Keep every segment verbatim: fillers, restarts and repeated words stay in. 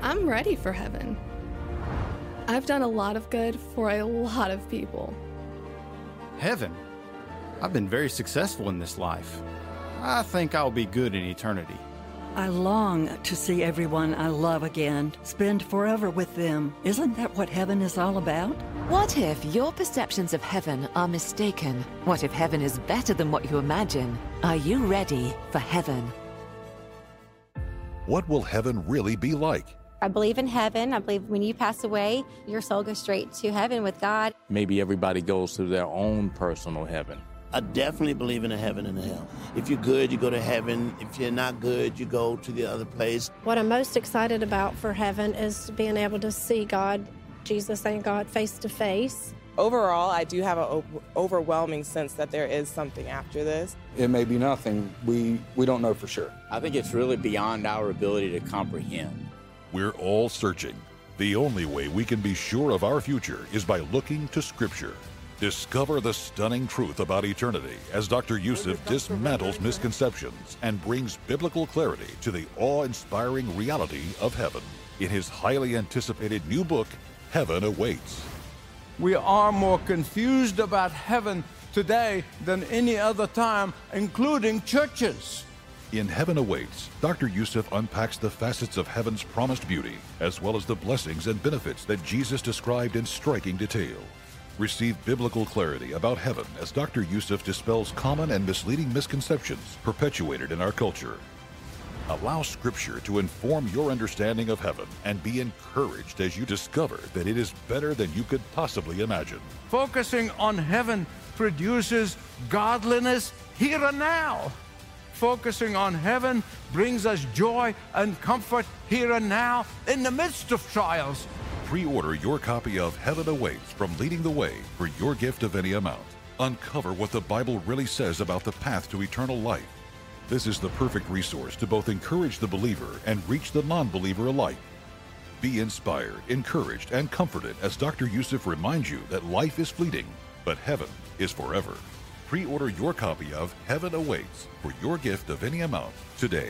I'm ready for heaven. I've done a lot of good for a lot of people. Heaven? I've been very successful in this life. I think I'll be good in eternity. I long to see everyone I love again, spend forever with them. Isn't that what heaven is all about? What if your perceptions of heaven are mistaken? What if heaven is better than what you imagine? Are you ready for heaven? What will heaven really be like? I believe in heaven. I believe when you pass away, your soul goes straight to heaven with God. Maybe everybody goes to their own personal heaven. I definitely believe in a heaven and a hell. If you're good, you go to heaven. If you're not good, you go to the other place. What I'm most excited about for heaven is being able to see God, Jesus and God, face to face. Overall, I do have an overwhelming sense that there is something after this. It may be nothing. We, we don't know for sure. I think it's really beyond our ability to comprehend. We're all searching. The only way we can be sure of our future is by looking to Scripture. Discover the stunning truth about eternity as Doctor Youssef dismantles misconceptions and brings biblical clarity to the awe-inspiring reality of heaven. In his highly anticipated new book, Heaven Awaits. We are more confused about heaven today than any other time, including churches. In Heaven Awaits, Doctor Youssef unpacks the facets of heaven's promised beauty, as well as the blessings and benefits that Jesus described in striking detail. Receive biblical clarity about heaven as Doctor Youssef dispels common and misleading misconceptions perpetuated in our culture. Allow Scripture to inform your understanding of heaven and be encouraged as you discover that it is better than you could possibly imagine. Focusing on heaven produces godliness here and now. Focusing on heaven brings us joy and comfort here and now in the midst of trials. Pre-order your copy of Heaven Awaits from Leading the Way for your gift of any amount. Uncover what the Bible really says about the path to eternal life. This is the perfect resource to both encourage the believer and reach the non-believer alike. Be inspired, encouraged, and comforted as Doctor Youssef reminds you that life is fleeting, but heaven is forever. Pre-order your copy of Heaven Awaits for your gift of any amount today.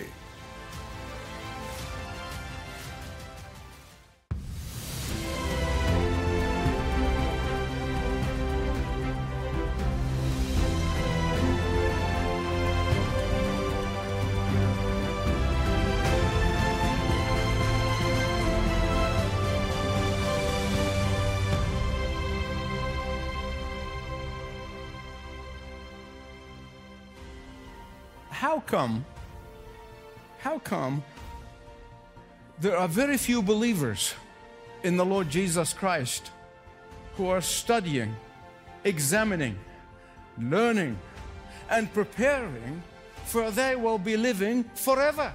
How come, how come there are very few believers in the Lord Jesus Christ who are studying, examining, learning, and preparing for they will be living forever?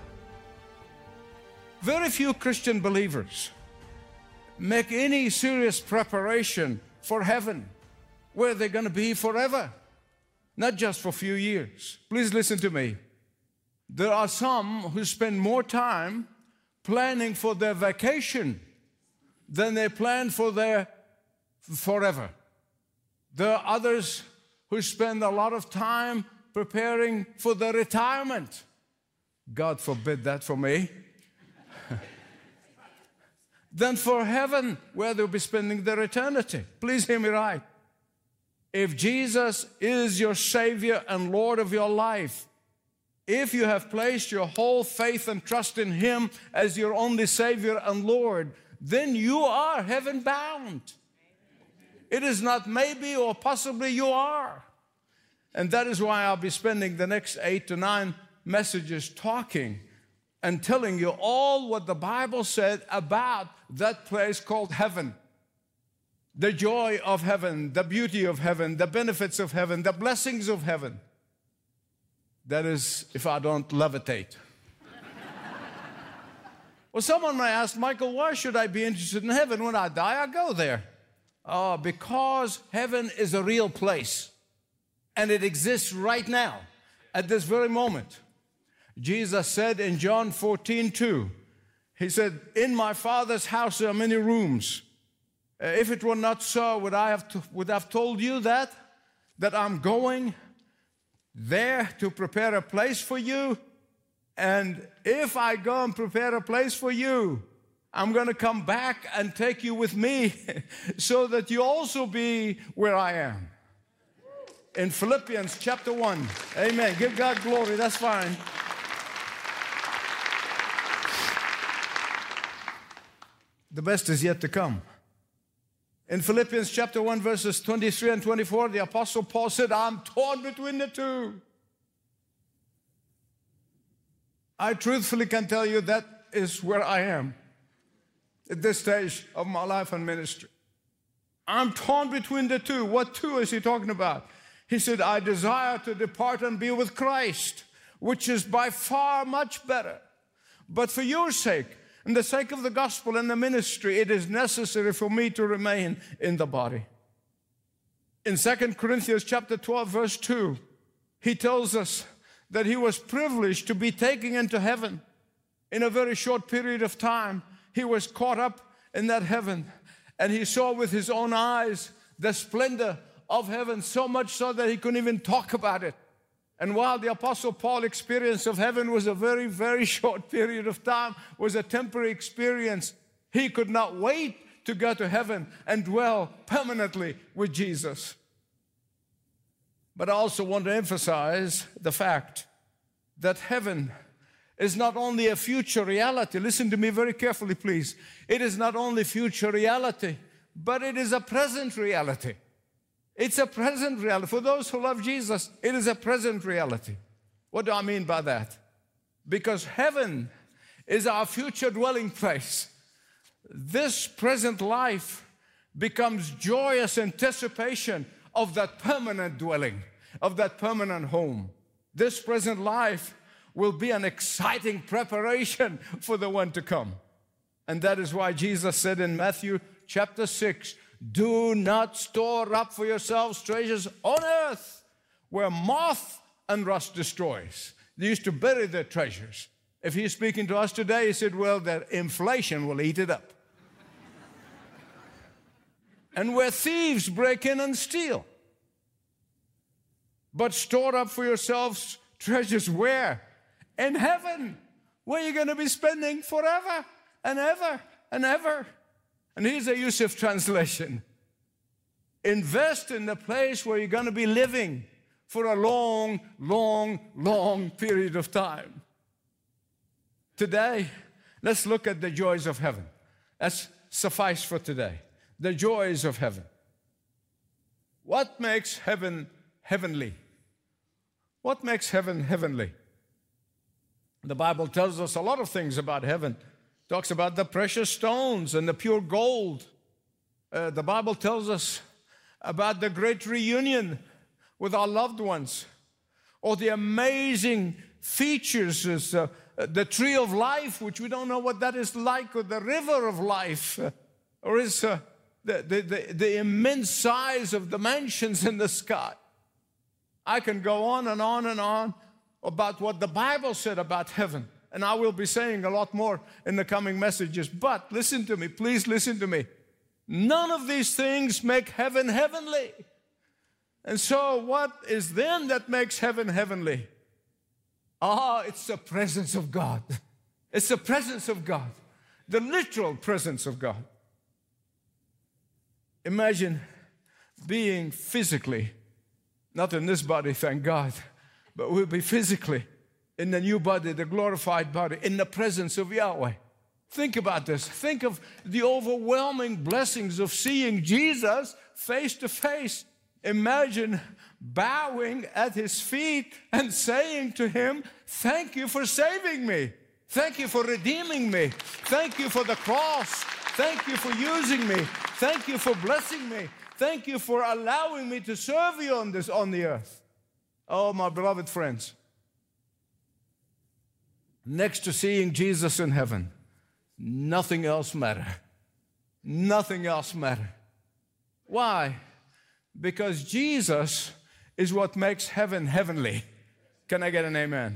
Very few Christian believers make any serious preparation for heaven, where they're going to be forever. Not just for a few years. Please listen to me. There are some who spend more time planning for their vacation than they plan for their forever. There are others who spend a lot of time preparing for their retirement. God forbid that for me. Than for heaven, where they'll be spending their eternity. Please hear me right. If Jesus is your Savior and Lord of your life, if you have placed your whole faith and trust in Him as your only Savior and Lord, then you are heaven-bound. It is not maybe or possibly, you are. And that is why I'll be spending the next eight to nine messages talking and telling you all what the Bible said about that place called heaven. The joy of heaven, the beauty of heaven, the benefits of heaven, the blessings of heaven. That is, if I don't levitate. Well, someone may ask, Michael, why should I be interested in heaven? When I die, I go there. Oh, because heaven is a real place. And it exists right now, at this very moment. Jesus said in John fourteen two, He said, in my Father's house there are many rooms. If it were not so, would I have, to, would I have told you that? That I'm going there to prepare a place for you? And if I go and prepare a place for you, I'm going to come back and take you with me so that you also be where I am. In Philippians chapter one. Amen. Give God glory. That's fine. The best is yet to come. In Philippians chapter one, verses twenty-three and twenty-four, the Apostle Paul said, I'm torn between the two. I truthfully can tell you that is where I am at this stage of my life and ministry. I'm torn between the two. What two is he talking about? He said, I desire to depart and be with Christ, which is by far much better. But for your sake, and the sake of the gospel and the ministry, it is necessary for me to remain in the body. In Second Corinthians chapter twelve, verse two, he tells us that he was privileged to be taken into heaven. In a very short period of time, he was caught up in that heaven, and he saw with his own eyes the splendor of heaven, so much so that he couldn't even talk about it. And while the Apostle Paul's experience of heaven was a very, very short period of time, was a temporary experience, he could not wait to go to heaven and dwell permanently with Jesus. But I also want to emphasize the fact that heaven is not only a future reality. Listen to me very carefully, please. It is not only future reality, but it is a present reality. It's a present reality. For those who love Jesus, it is a present reality. What do I mean by that? Because heaven is our future dwelling place. This present life becomes joyous anticipation of that permanent dwelling, of that permanent home. This present life will be an exciting preparation for the one to come. And that is why Jesus said in Matthew chapter six, do not store up for yourselves treasures on earth where moth and rust destroys. They used to bury their treasures. If he's speaking to us today, he said, well, that inflation will eat it up. And where thieves break in and steal. But store up for yourselves treasures where? In heaven, where you're going to be spending forever and ever and ever. And here's a Yusuf translation. Invest in the place where you're going to be living for a long, long, long period of time. Today, let's look at the joys of heaven. That's suffice for today. The joys of heaven. What makes heaven heavenly? What makes heaven heavenly? The Bible tells us a lot of things about heaven. It talks about the precious stones and the pure gold. Uh, the Bible tells us about the great reunion with our loved ones, or the amazing features, as, uh, the tree of life, which we don't know what that is like, or the river of life, uh, or is uh, the, the, the, the immense size of the mansions in the sky. I can go on and on and on about what the Bible said about heaven, and I will be saying a lot more in the coming messages. But listen to me, please listen to me. None of these things make heaven heavenly. And so what is then that makes heaven heavenly? Ah, it's the presence of God. It's the presence of God, the literal presence of God. Imagine being physically, not in this body, thank God, but we'll be physically in the new body, the glorified body, in the presence of Yahweh. Think about this. Think of the overwhelming blessings of seeing Jesus face to face. Imagine bowing at his feet and saying to him, thank you for saving me. Thank you for redeeming me. Thank you for the cross. Thank you for using me. Thank you for blessing me. Thank you for allowing me to serve you on this, on the earth. Oh, my beloved friends. Next to seeing Jesus in heaven, nothing else matters. Nothing else matters. Why? Because Jesus is what makes heaven heavenly. Can I get an amen? Amen?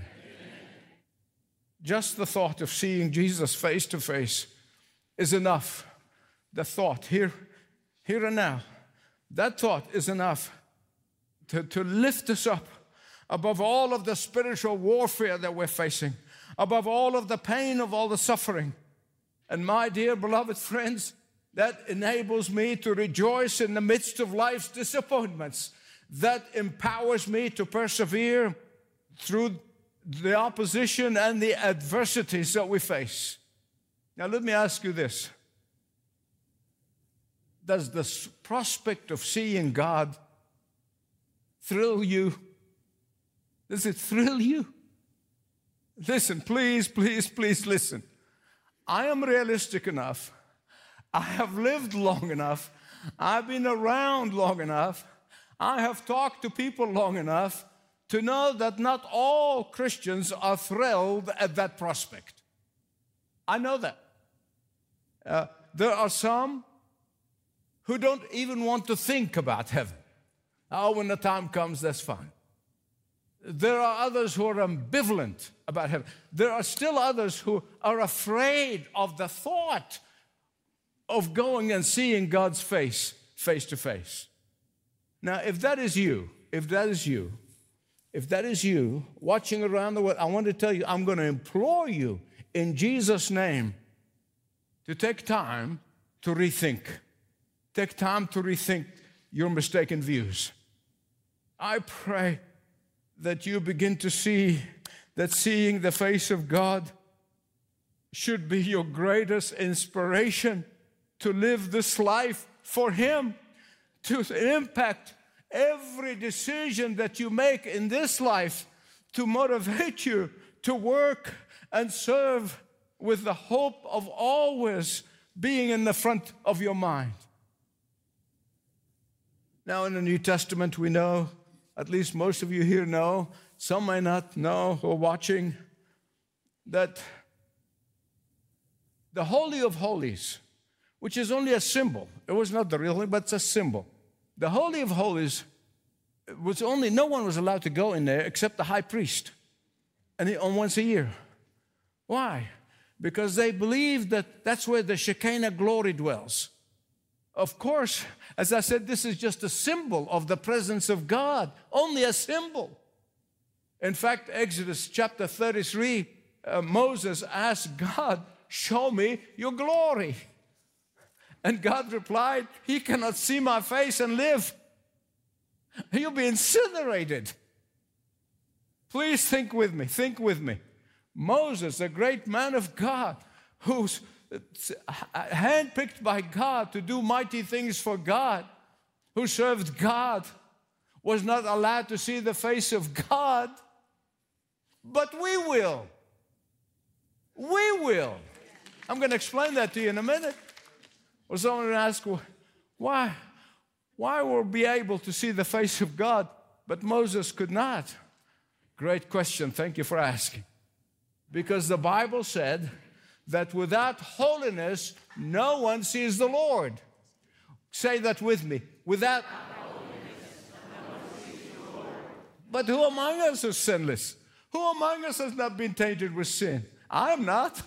Just the thought of seeing Jesus face to face is enough. The thought, here, here and now, that thought is enough to, to lift us up above all of the spiritual warfare that we're facing, above all of the pain of all the suffering, And my dear beloved friends, that enables me to rejoice in the midst of life's disappointments. That empowers me to persevere through the opposition and the adversities that we face. Now, let me ask you this. Does the prospect of seeing God thrill you? Does it thrill you? Listen, please, please, please listen. I am realistic enough. I have lived long enough. I've been around long enough. I have talked to people long enough to know that not all Christians are thrilled at that prospect. I know that. Uh, there are some who don't even want to think about heaven. Oh, when the time comes, that's fine. There are others who are ambivalent about heaven. There are still others who are afraid of the thought of going and seeing God's face, face to face. Now, if that is you, if that is you, if that is you watching around the world, I want to tell you, I'm going to implore you in Jesus' name to take time to rethink. Take time to rethink your mistaken views. I pray that you begin to see that seeing the face of God should be your greatest inspiration to live this life for Him, to impact every decision that you make in this life, to motivate you to work and serve with the hope of always being in the front of your mind. Now, in the New Testament, we know, at least most of you here know, some may not know who are watching, that the Holy of Holies, which is only a symbol, it was not the real thing, but it's a symbol. The Holy of Holies was only, no one was allowed to go in there except the high priest, and he, once a year. Why? Because they believed that that's where the Shekinah glory dwells. Of course, as I said, this is just a symbol of the presence of God, only a symbol. In fact, Exodus chapter thirty-three, uh, Moses asked God, show me your glory. And God replied, he cannot see my face and live. He'll be incinerated. Please think with me, think with me. Moses, a great man of God, who's handpicked by God to do mighty things for God, who served God, was not allowed to see the face of God, but we will. We will. I'm going to explain that to you in a minute. Well, someone will ask, why, why will we be able to see the face of God, but Moses could not? Great question. Thank you for asking. Because the Bible said that without holiness, no one sees the Lord. Say that with me. Without holiness, no one sees the Lord. But who among us is sinless? Who among us has not been tainted with sin? I'm not.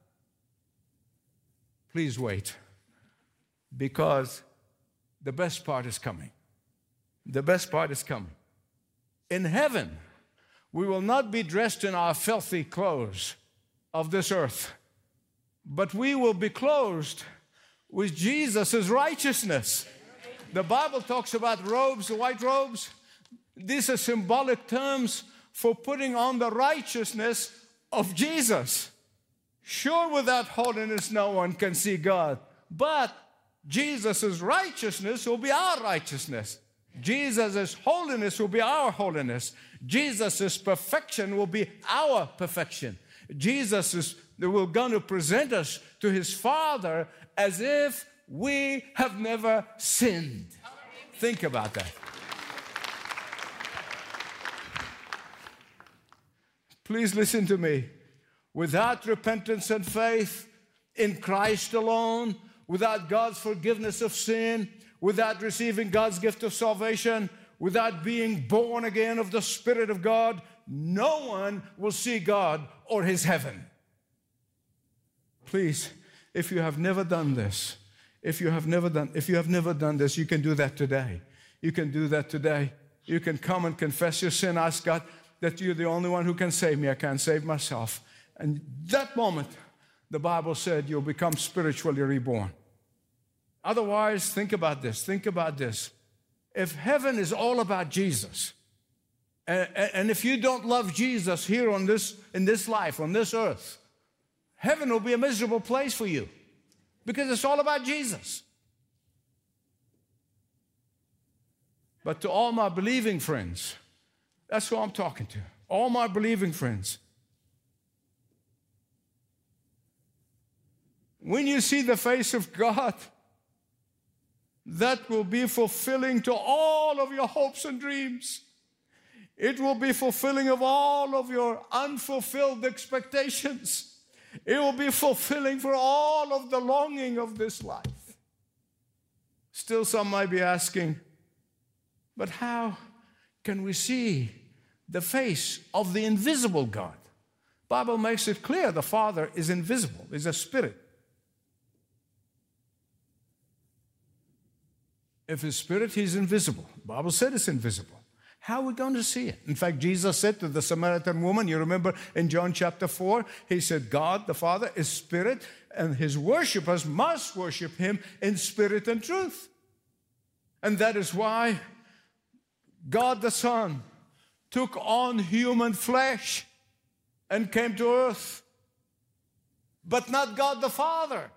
Please wait. Because the best part is coming. The best part is coming. In heaven, we will not be dressed in our filthy clothes of this earth, but we will be clothed with Jesus' righteousness. The Bible talks about robes, the white robes. These are symbolic terms for putting on the righteousness of Jesus. Sure, without holiness, no one can see God, but Jesus' righteousness will be our righteousness. Jesus' holiness will be our holiness. Jesus' perfection will be our perfection. Jesus is we're going to present us to His Father as if we have never sinned. Think about that. Please listen to me. Without repentance and faith in Christ alone, without God's forgiveness of sin, without receiving God's gift of salvation, without being born again of the Spirit of God, no one will see God or His heaven. Please, if you have never done this, if you have never done, if you have never done this, you can do that today. You can do that today. You can come and confess your sin. Ask God that you're the only one who can save me. I can't save myself. And that moment, the Bible said you'll become spiritually reborn. Otherwise, think about this. Think about this. If heaven is all about Jesus, and, and if you don't love Jesus here on this, in this life, on this earth, heaven will be a miserable place for you because it's all about Jesus. But to all my believing friends, that's who I'm talking to. All my believing friends. When you see the face of God, that will be fulfilling to all of your hopes and dreams. It will be fulfilling of all of your unfulfilled expectations. It will be fulfilling for all of the longing of this life. Still, some might be asking, but how can we see the face of the invisible God? The Bible makes it clear the Father is invisible, is a spirit. If His Spirit, He's invisible. The Bible said it's invisible. How are we going to see it? In fact, Jesus said to the Samaritan woman, you remember in John chapter four, He said, God the Father is Spirit, and His worshipers must worship Him in spirit and truth. And that is why God the Son took on human flesh and came to earth, but not God the Father.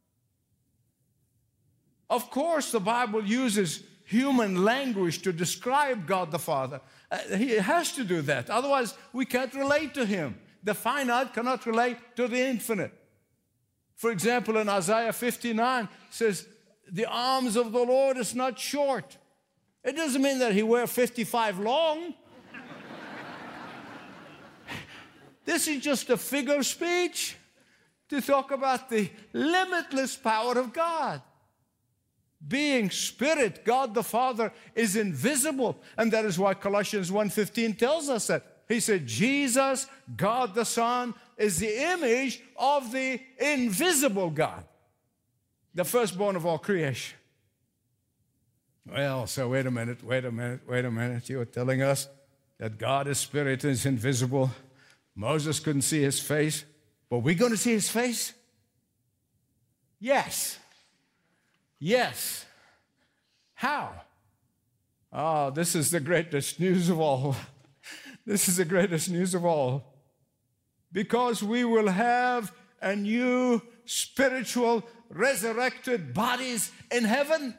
Of course, the Bible uses human language to describe God the Father. Uh, he has to do that. Otherwise, we can't relate to Him. The finite cannot relate to the infinite. For example, in Isaiah fifty-nine, it says, the arms of the Lord is not short. It doesn't mean that He wears fifty-five long. This is just a figure of speech to talk about the limitless power of God. Being Spirit, God the Father is invisible. And that is why Colossians one fifteen tells us that. He said, Jesus, God the Son, is the image of the invisible God, the firstborn of all creation. Well, so wait a minute, wait a minute, wait a minute. You are telling us that God is Spirit and is invisible. Moses couldn't see His face, but we're going to see His face? Yes. Yes. How? Oh, this is the greatest news of all. This is the greatest news of all. Because we will have a new spiritual resurrected bodies in heaven.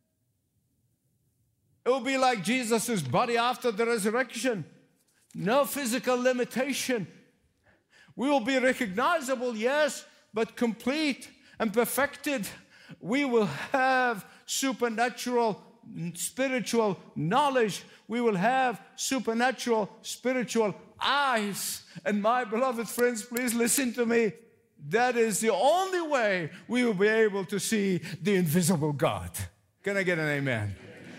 It will be like Jesus' body after the resurrection. No physical limitation. We will be recognizable, yes, but complete and perfected. We will have supernatural spiritual knowledge. We will have supernatural spiritual eyes. And my beloved friends, please listen to me. That is the only way we will be able to see the invisible God. Can I get an amen?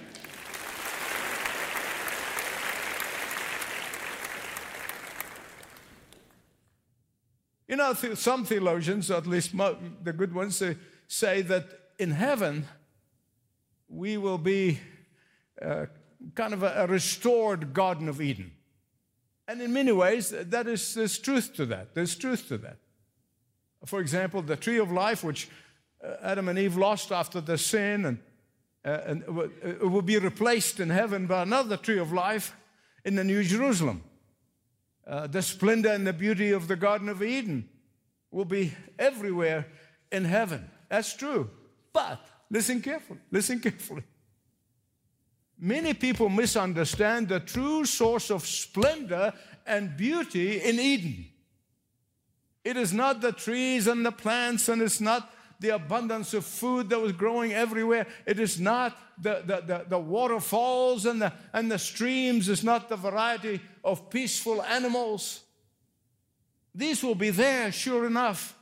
You know, some theologians, at least the good ones, say, say that in heaven we will be uh, kind of a, a restored Garden of Eden. And in many ways, that is, there's truth to that. There's truth to that. For example, the tree of life, which uh, Adam and Eve lost after their sin, and, uh, and it will be replaced in heaven by another tree of life in the New Jerusalem. Uh, the splendor and the beauty of the Garden of Eden will be everywhere in heaven. That's true. But listen carefully. Listen carefully. Many people misunderstand the true source of splendor and beauty in Eden. It is not the trees and the plants, and it's not the abundance of food that was growing everywhere. It is not the, the, the, the waterfalls and the, and the streams. It's not the variety of peaceful animals. These will be there, sure enough.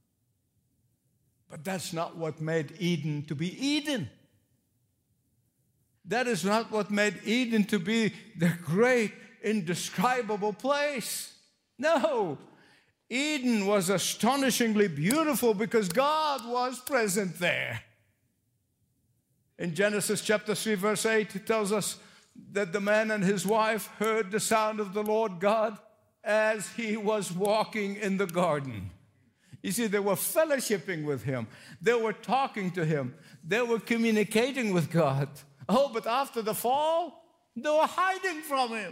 But that's not what made Eden to be Eden. That is not what made Eden to be the great, indescribable place. No. Eden was astonishingly beautiful because God was present there. In Genesis chapter three, verse eight, it tells us that the man and his wife heard the sound of the Lord God as He was walking in the garden. You see, they were fellowshipping with him. They were talking to him. They were communicating with God. Oh, but after the fall, they were hiding from him.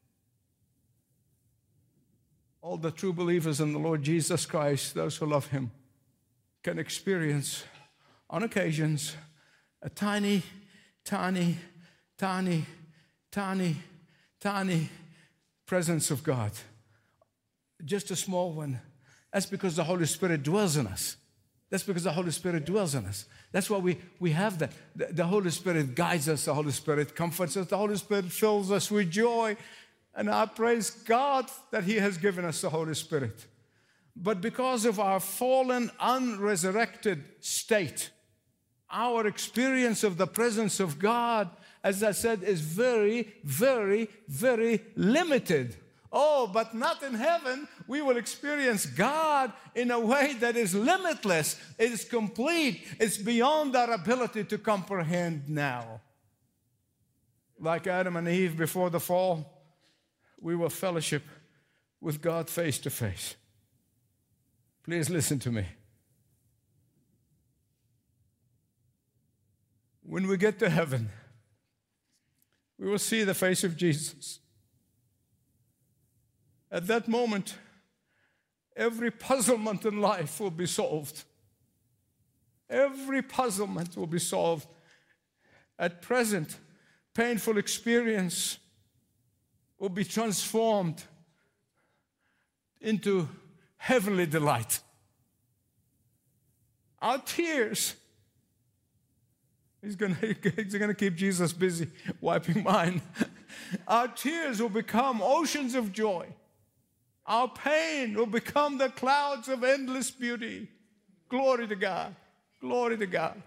All the true believers in the Lord Jesus Christ, those who love him, can experience, on occasions, a tiny, tiny, tiny, tiny, tiny presence of God. Just a small one. That's because the Holy Spirit dwells in us. That's because the Holy Spirit dwells in us. That's why we, we have that. The, the Holy Spirit guides us. The Holy Spirit comforts us. The Holy Spirit fills us with joy. And I praise God that he has given us the Holy Spirit. But because of our fallen, unresurrected state, our experience of the presence of God, as I said, is very, very, very limited. Oh, but not in heaven. We will experience God in a way that is limitless. It is complete. It's beyond our ability to comprehend now. Like Adam and Eve before the fall, we will fellowship with God face to face. Please listen to me. When we get to heaven, we will see the face of Jesus. At that moment, every puzzlement in life will be solved. Every puzzlement will be solved. At present, painful experience will be transformed into heavenly delight. Our tears, he's going to keep Jesus busy wiping mine. Our tears will become oceans of joy. Our pain will become the clouds of endless beauty. Glory to God. Glory to God.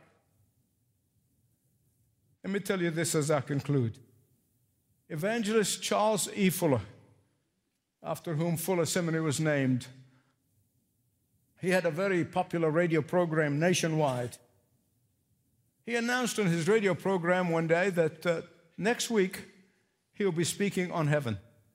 Let me tell you this as I conclude. Evangelist Charles E. Fuller, after whom Fuller Seminary was named, he had a very popular radio program nationwide. He announced on his radio program one day that uh, next week he'll be speaking on heaven.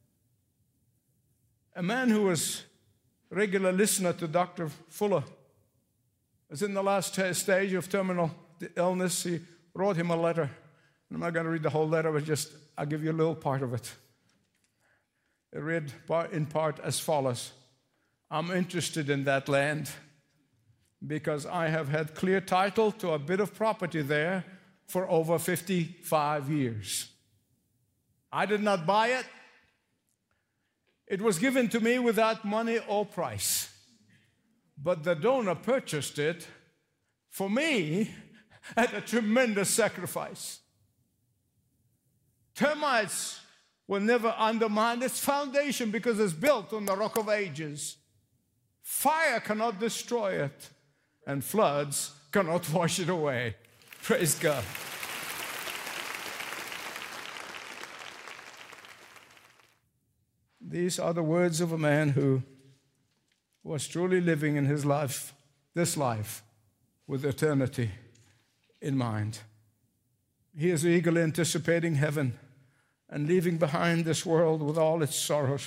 A man who was a regular listener to Doctor Fuller was in the last stage of terminal illness. He wrote him a letter. I'm not going to read the whole letter, but just I'll give you a little part of it. It read in part as follows. I'm interested in that land because I have had clear title to a bit of property there for over fifty-five years. I did not buy it. It was given to me without money or price. But the donor purchased it for me at a tremendous sacrifice. Termites will never undermine its foundation because it's built on the rock of ages. Fire cannot destroy it, and floods cannot wash it away. Praise God. These are the words of a man who was truly living in his life, this life, with eternity in mind. He is eagerly anticipating heaven and leaving behind this world with all its sorrows.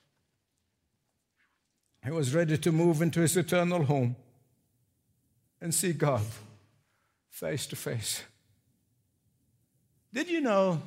He was ready to move into his eternal home and see God face to face. Did you know,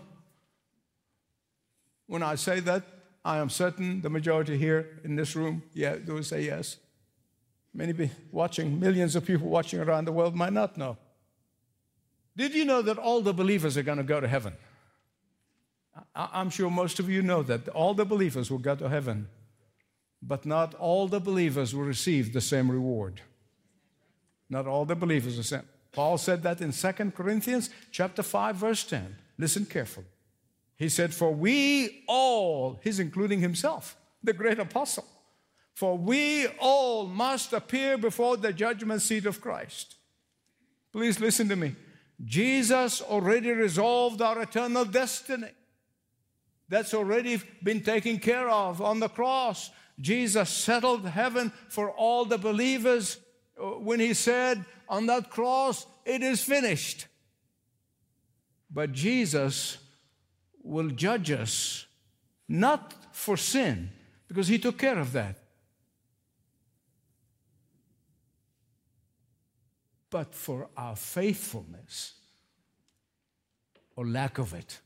when I say that, I am certain the majority here in this room, yeah, they will say yes. Many be watching, millions of people watching around the world might not know. Did you know that all the believers are going to go to heaven? I'm sure most of you know that all the believers will go to heaven, but not all the believers will receive the same reward. Not all the believers are sent. Paul said that in Second Corinthians chapter five, verse ten. Listen carefully. He said, for we all, he's including himself, the great apostle, for we all must appear before the judgment seat of Christ. Please listen to me. Jesus already resolved our eternal destiny. That's already been taken care of on the cross. Jesus settled heaven for all the believers when he said on that cross, it is finished. But Jesus will judge us not for sin, because he took care of that. but for our faithfulness or lack of it.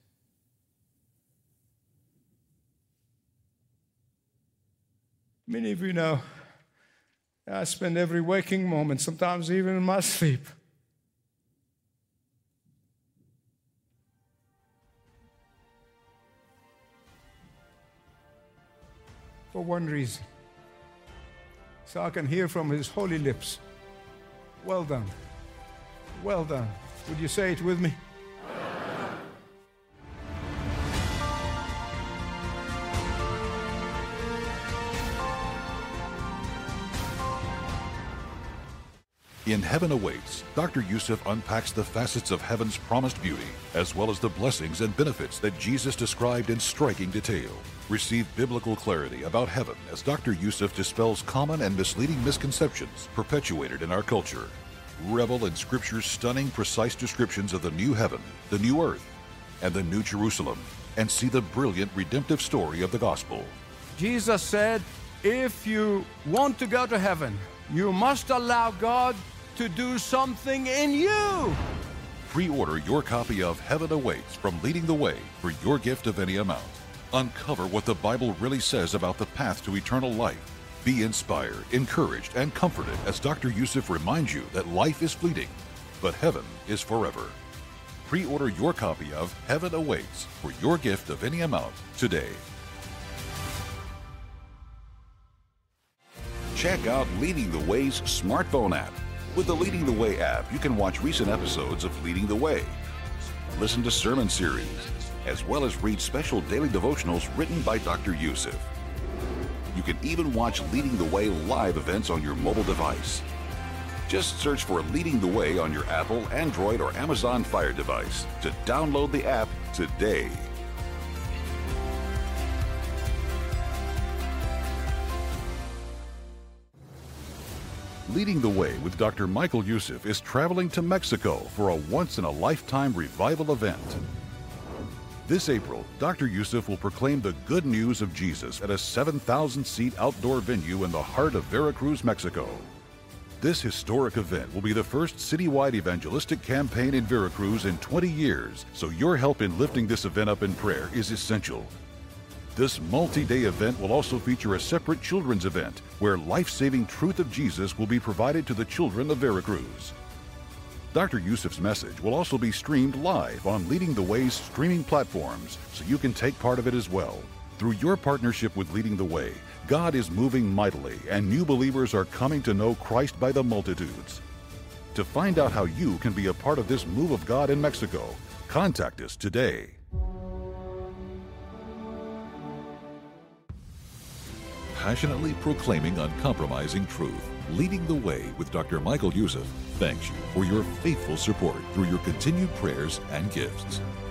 Many of you know I spend every waking moment, sometimes even in my sleep, for one reason, so I can hear from His holy lips, well done, well done. Would you say it with me? In Heaven Awaits, Doctor Youssef unpacks the facets of heaven's promised beauty, as well as the blessings and benefits that Jesus described in striking detail. Receive biblical clarity about heaven as Doctor Youssef dispels common and misleading misconceptions perpetuated in our culture. Revel in Scripture's stunning, precise descriptions of the new heaven, the new earth, and the new Jerusalem, and see the brilliant redemptive story of the gospel. Jesus said, if you want to go to heaven, you must allow God to do something in you. Pre-order your copy of Heaven Awaits from Leading the Way for your gift of any amount. Uncover what the Bible really says about the path to eternal life. Be inspired, encouraged, and comforted as Doctor Youssef reminds you that life is fleeting, but heaven is forever. Pre-order your copy of Heaven Awaits for your gift of any amount today. Check out Leading the Way's smartphone app. With the Leading the Way app, you can watch recent episodes of Leading the Way, listen to sermon series, as well as read special daily devotionals written by Doctor Youssef. You can even watch Leading the Way live events on your mobile device. Just search for Leading the Way on your Apple, Android, or Amazon Fire device to download the app today. Leading the Way with Doctor Michael Youssef is traveling to Mexico for a once-in-a-lifetime revival event. This April, Doctor Youssef will proclaim the good news of Jesus at a seven thousand seat outdoor venue in the heart of Veracruz, Mexico. This historic event will be the first citywide evangelistic campaign in Veracruz in twenty years, so your help in lifting this event up in prayer is essential. This multi-day event will also feature a separate children's event where life-saving truth of Jesus will be provided to the children of Veracruz. Doctor Youssef's message will also be streamed live on Leading the Way's streaming platforms, so you can take part of it as well. Through your partnership with Leading the Way, God is moving mightily and new believers are coming to know Christ by the multitudes. To find out how you can be a part of this move of God in Mexico, contact us today. Passionately proclaiming uncompromising truth, Leading the Way with Doctor Michael Youssef thanks you for your faithful support through your continued prayers and gifts.